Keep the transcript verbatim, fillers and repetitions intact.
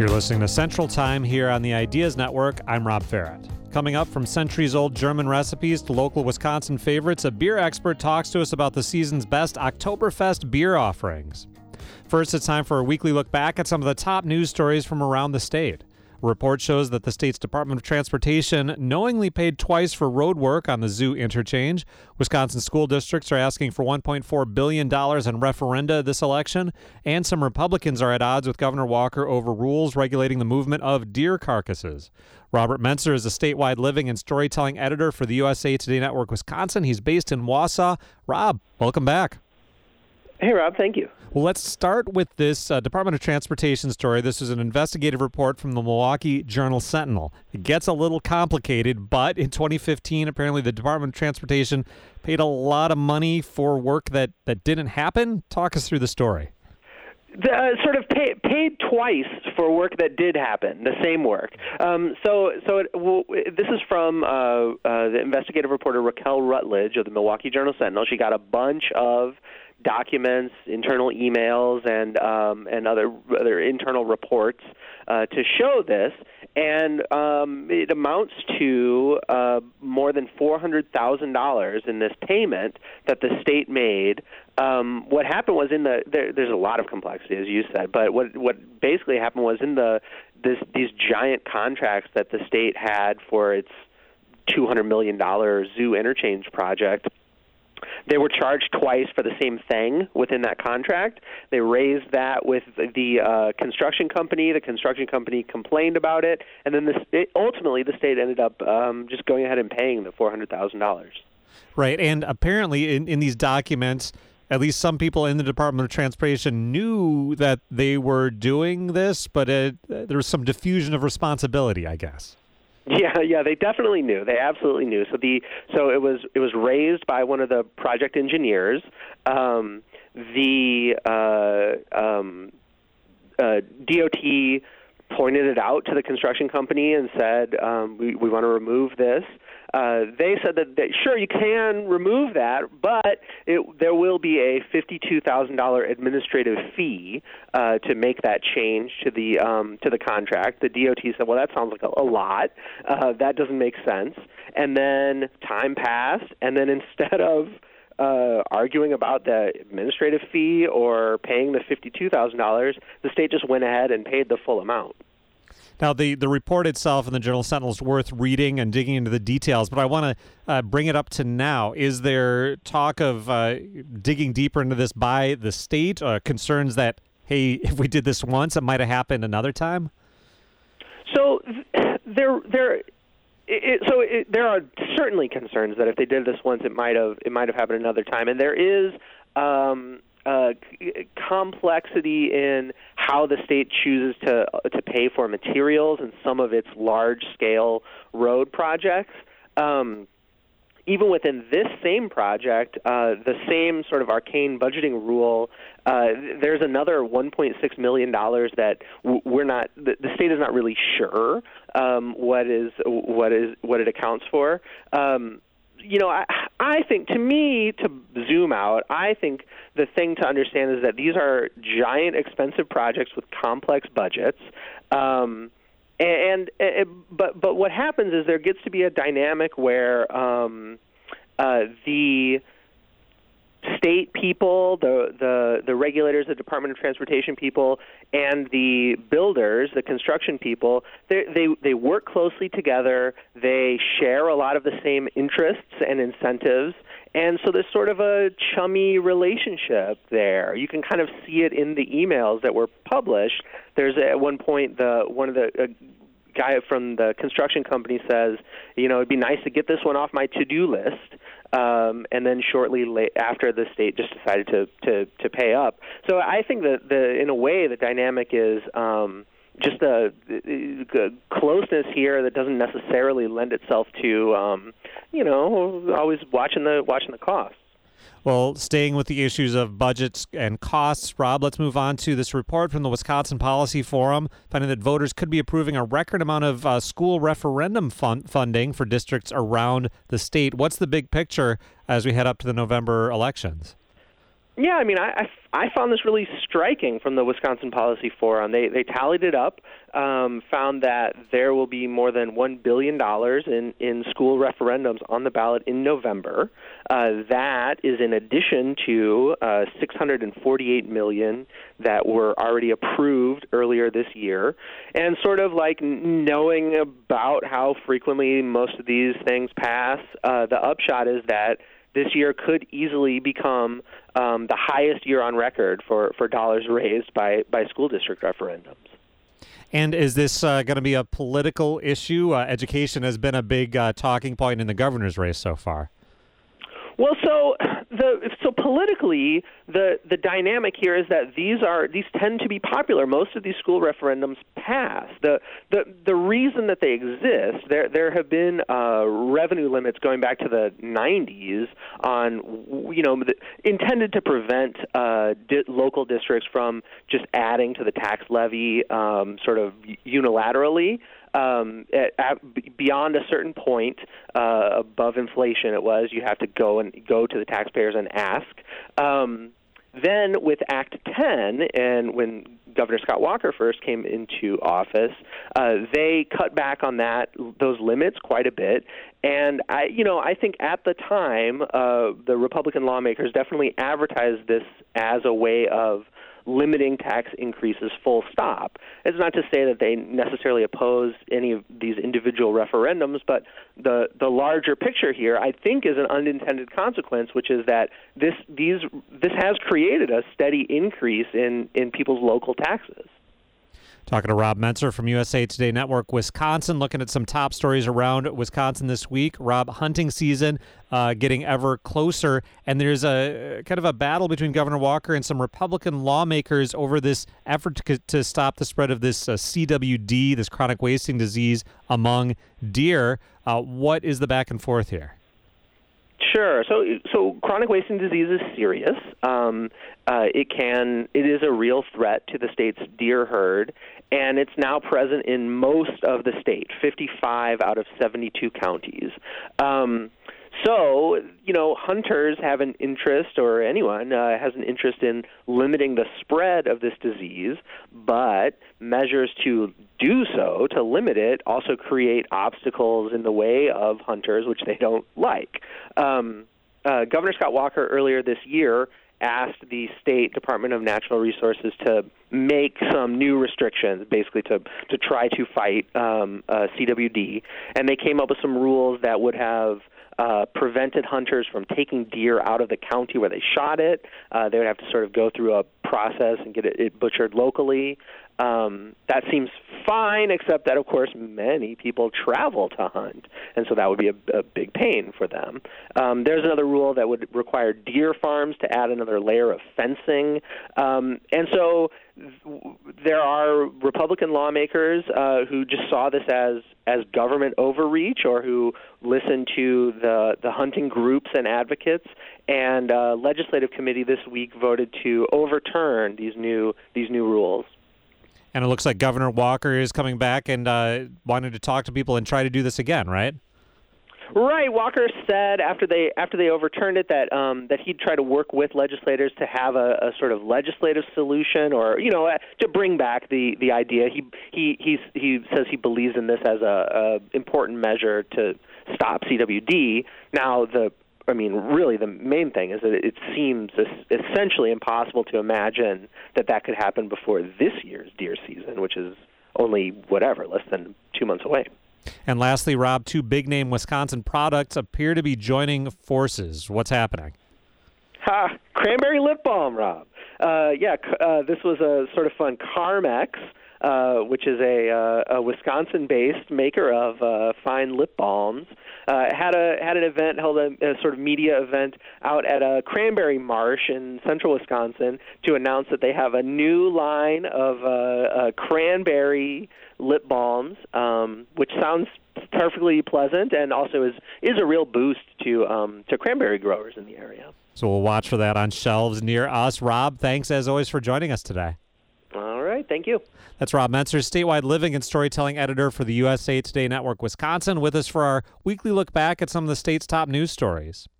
You're listening to Central Time here on the Ideas Network. I'm Rob Farrett. Coming up, from centuries-old German recipes to local Wisconsin favorites, a beer expert talks to us about the season's best Oktoberfest beer offerings. First, it's time for a weekly look back at some of the top news stories from around the state. A report shows that the state's Department of Transportation knowingly paid twice for road work on the Zoo interchange. Wisconsin school districts are asking for one point four billion dollars in referenda this election, and some Republicans are at odds with Governor Walker over rules regulating the movement of deer carcasses. Robert Mentzer is a statewide living and storytelling editor for the U S A Today Network Wisconsin. He's based in Wausau. Rob, welcome back. Hey, Rob, thank you. Well, let's start with this uh, Department of Transportation story. This is an investigative report from the Milwaukee Journal-Sentinel. It gets a little complicated, but in twenty fifteen, apparently the Department of Transportation paid a lot of money for work that, that didn't happen. Talk us through the story. The, uh, sort of pay, paid twice for work that did happen, the same work. Um, so, so it, well, this is from uh, uh, the investigative reporter Raquel Rutledge of the Milwaukee Journal-Sentinel. She got a bunch of documents, internal emails, and um, and other other internal reports uh, to show this, and um, it amounts to uh, more than four hundred thousand dollars in this payment that the state made. Um, what happened was in the there, there's a lot of complexity, as you said, but what what basically happened was in the this these giant contracts that the state had for its two hundred million dollars zoo interchange project. They were charged twice for the same thing within that contract. They raised that with the uh, construction company. The construction company complained about it, and then the state, ultimately the state ended up um, just going ahead and paying the four hundred thousand dollars. Right, and apparently in, in these documents, at least some people in the Department of Transportation knew that they were doing this, but it, there was some diffusion of responsibility, I guess. Yeah, yeah, they definitely knew. They absolutely knew. So the so it was it was raised by one of the project engineers. Um, the uh, um, uh, D O T pointed it out to the construction company and said, um, we, we want to remove this. Uh, they said that, that, sure, you can remove that, but it, there will be a fifty-two thousand dollars administrative fee uh, to make that change to the um, to the contract. The D O T said, well, that sounds like a, a lot. Uh, that doesn't make sense. And then time passed, and then instead of uh, arguing about the administrative fee or paying the fifty-two thousand dollars, the state just went ahead and paid the full amount. Now, the, the report itself in the Journal-Sentinel is worth reading and digging into the details, but I want to uh, bring it up to now. Is there talk of uh, digging deeper into this by the state, uh, concerns that, hey, if we did this once, it might have happened another time? So there, there, it, so it, there are certainly concerns that if they did this once, it might have it might have happened another time, and there is um, uh, complexity in how the state chooses to to pay for materials in some of its large-scale road projects. Um, even within this same project, uh, the same sort of arcane budgeting rule, uh, there's another one point six million dollars that we're not, the, the state is not really sure um, what is what is what it accounts for. Um, You know, I, I think, to me, to zoom out, I think the thing to understand is that these are giant, expensive projects with complex budgets. Um, and, and but but what happens is there gets to be a dynamic where um, uh, the state people, the, the the regulators, the Department of Transportation people, and the builders, the construction people, they they they work closely together. They share a lot of the same interests and incentives, and so there's sort of a chummy relationship there. You can kind of see it in the emails that were published. There's at one point the one of the uh, guy from the construction company says, you know, it'd be nice to get this one off my to-do list. Um, and then shortly la- after, the state just decided to, to, to pay up. So I think that the in a way the dynamic is um, just a, a closeness here that doesn't necessarily lend itself to um, you know always watching the watching the costs. Well, staying with the issues of budgets and costs, Rob, let's move on to this report from the Wisconsin Policy Forum, finding that voters could be approving a record amount of uh, school referendum fund- funding for districts around the state. What's the big picture as we head up to the November elections? Yeah, I mean, I, I, I found this really striking from the Wisconsin Policy Forum. They they tallied it up, um, found that there will be more than one billion dollars in, in school referendums on the ballot in November. Uh, that is in addition to uh, six hundred forty-eight million dollars that were already approved earlier this year. And sort of like knowing about how frequently most of these things pass, uh, the upshot is that this year could easily become um, the highest year on record for, for dollars raised by, by school district referendums. And is this uh, going to be a political issue? Uh, education has been a big uh, talking point in the governor's race so far. Well, so the so politically, the the dynamic here is that these are these tend to be popular. Most of these school referendums pass. The the the reason that they exist, there there have been uh, revenue limits going back to the nineties on you know the, intended to prevent uh, di- local districts from just adding to the tax levy um, sort of unilaterally. Um, at, at, beyond a certain point, uh, above inflation, it was you have to go and go to the taxpayers and ask. Um, then with Act ten, and when Governor Scott Walker first came into office, uh, they cut back on that those limits quite a bit. And I, you know, I think at the time, uh, the Republican lawmakers definitely advertised this as a way of limiting tax increases full stop. It's not to say that they necessarily oppose any of these individual referendums, but the the larger picture here, I think, is an unintended consequence, which is that this these this has created a steady increase in, in people's local taxes. Talking to Rob Mentzer from U S A Today Network, Wisconsin, looking at some top stories around Wisconsin this week. Rob, hunting season uh, getting ever closer, and there's a kind of a battle between Governor Walker and some Republican lawmakers over this effort to, to stop the spread of this uh, C W D, this chronic wasting disease, among deer. Uh, what is the back and forth here? Sure. So, so chronic wasting disease is serious. Um, uh, it can, it is a real threat to the state's deer herd, and it's now present in most of the state, fifty-five out of seventy-two counties. Um, so, you know, hunters have an interest, or anyone uh, has an interest in limiting the spread of this disease, but measures to do so, to limit it, also create obstacles in the way of hunters, which they don't like. Um, uh, Governor Scott Walker earlier this year asked the State Department of Natural Resources to make some new restrictions, basically to, to try to fight um, uh, C W D, and they came up with some rules that would have Uh, prevented hunters from taking deer out of the county where they shot it. Uh, they would have to sort of go through a process and get it, it butchered locally. Um, that seems fine, except that, of course, many people travel to hunt, and so that would be a, a big pain for them. Um, there's another rule that would require deer farms to add another layer of fencing. Um, and so th- there are Republican lawmakers uh, who just saw this as as government overreach, or who listened to the, the hunting groups and advocates, and uh, legislative committee this week voted to overturn these new these new rules. And it looks like Governor Walker is coming back and uh, wanting to talk to people and try to do this again, right? Right. Walker said after they after they overturned it that um, that he'd try to work with legislators to have a, a sort of legislative solution, or you know, uh, to bring back the, the idea. He he he's, he says he believes in this as a, a important measure to stop C W D. Now the I mean, really, the main thing is that it seems essentially impossible to imagine that that could happen before this year's deer season, which is only, whatever, less than two months away. And lastly, Rob, two big-name Wisconsin products appear to be joining forces. What's happening? Ha! Cranberry lip balm, Rob. Uh, yeah, uh, this was a sort of fun. Carmex, uh, which is a, uh, a Wisconsin-based maker of uh, fine lip balms, uh, had a had an event, held a, a sort of media event out at a cranberry marsh in central Wisconsin to announce that they have a new line of uh, uh, cranberry lip balms, um, which sounds perfectly pleasant and also is is a real boost to um, to cranberry growers in the area. So we'll watch for that on shelves near us. Rob, thanks as always for joining us today. All right, thank you. That's Rob Mentzer, statewide living and storytelling editor for the U S A Today Network Wisconsin, with us for our weekly look back at some of the state's top news stories.